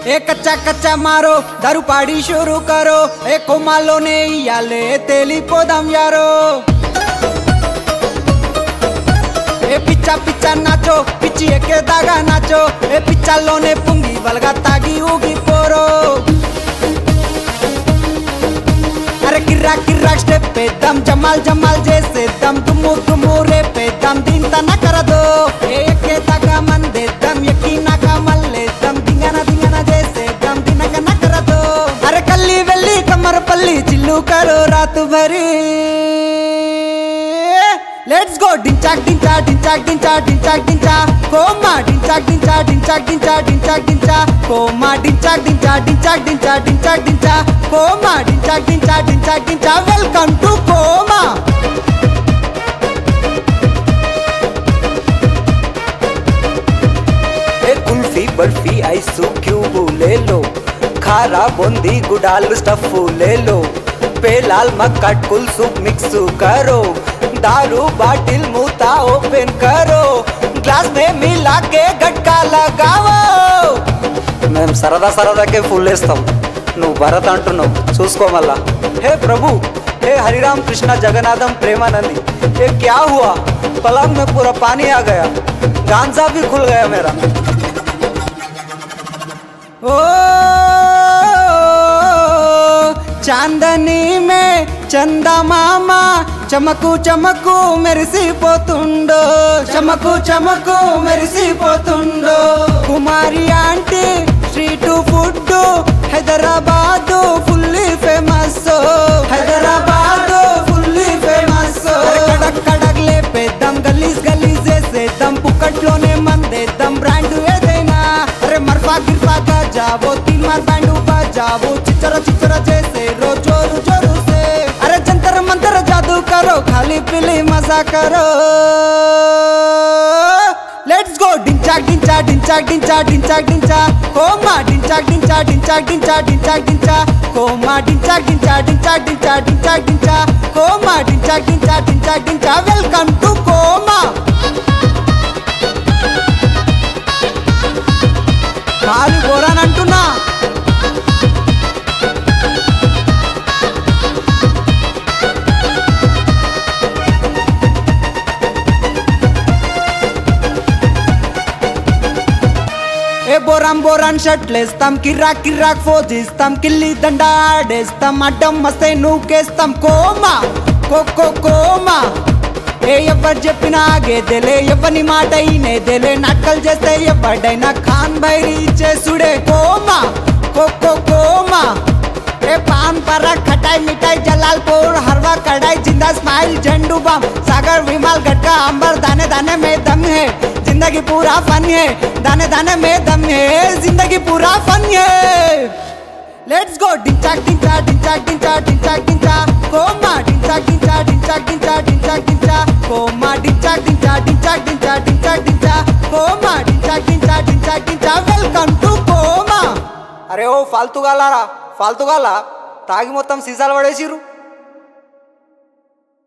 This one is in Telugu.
ए कच्चा कच्चा मारो दारू पाड़ी शुरू करो ए कोमालो ने याले तेली पोदाम यारो ए पिच्चा पिच्चा नाचो पिच्ची एके दागा नाचो ए पिच्चालोने पुंगी बलगा तागी ऊगी पोरो अरे किर्राक किर्राक स्टेप पे दम जमाल जमाल जैसे दम तुमू तुमू रे पे दम दिन तना कर दो एके दागा मन दे दम यकीना का मल्ले दम दिंगाना दिंगाना जैसे दम दिना का ना कर दो अरे कल्ली वेल्ली कमर पल्ली चिल्लू करो रात भरी Let's go dinchak dincha dinchak dincha dinchak dincha koma dinchak dincha dinchak dincha dinchak dincha koma dinchak dincha dinchak dincha dinchak dincha koma dinchak dincha dinchak dincha welcome to koma ए कुल्फी बर्फी आइसू क्यूब ले लो खारा बूंदी गुडाल स्टफ ले लो पे लाल मक्का कुल्सू मिक्स करो दारू बाटिल मूता ओपन करो ग्लास में मिला के गटका लगाओ మేము సరదా సరదాకే ఫుల్ వేస్తాం నువ్వు భరత్ అంటున్నావు చూసుకో మళ్ళా हे प्रभु हे हरिराम कृष्णा जगन्नाथम प्रेमानंदी ये क्या हुआ पलंग में पूरा पानी आ गया गांजा भी खुल गया मेरा ओ चांदनी में चंदा मामा చమకు చమకు మెరిసిపోతుండో చమకు చమకు మెరిసిపోతుండో Kumari aunty street food Hyderabad fully famous Hyderabad fully famous కడక్ కడక్ లేపేద్దాం గలీజ్ గలీజ్ చేసేద్దాం పుక్కట్లోనే మందేద్దాం బ్రాండ్ ఏదైనా అరే మర్ఫా గిర్ఫా గాజావో తీన్ మార్ బ్యాండ్ బజావో చిచ్చర చిచ్చర చేసే రో జోరు జోరు से अरे जंतर मंतर जादू करो खाली पीली मजा करो लेट्स गो डिंचाक डिंचा डिंचाक डिंचा डिंचाक डिंचा कोमा डिंचाक डिंचा डिंचाक डिंचा डिंचाक डिंचा कोमा डिंचाक डिंचा डिंचाक डिंचा डिंचाक डिंचा कोमा डिंचाक डिंचा डिंचाक डिंचा वेलकम टू कोमा खाली बोरान अंटुना ఏ బోరాం బోరాన్ షర్ట్లేస్తాం కిర్రాక్ కిర్రాక్ ఫోజిస్తాం కిల్లి దండ ఆడేస్తాం అడ్డం వస్తే నూకేస్తాం కోమా కోకో కోమా ఏ ఎవరు చెప్పినా ఆగేదేలే ఎవని మాట అయినేదేలే నాటకాలు చేస్తే ఎవడైనా ఖాన్ బైరి చేసుడే కోమా కోకో కోమా ए पान परा खटाई मिठाई जलालपुर हरवा कढ़ाई जिंदा स्माइल झंडू बम सागर विमल गटका अंबर दाने दाने में दम है जिंदगी पूरा फन है दाने दाने में दम है जिंदगी पूरा फन है लेट्स गो डिंचाक डिंचा डिंचाक डिंचा डिंचाक डिंचा कोमा डिंचाक डिंचा डिंचाक डिंचा डिंचाक डिंचा कोमा डिंचाक डिंचा डिंचाक डिंचा डिंचाक डिंचा कोमा डिंचाक डिंचा डिंचाक डिंचा वेलकम टू कोमा अरे ओ फालतू गालारा తాగి మొత్తం సీసాలు పడేసిరు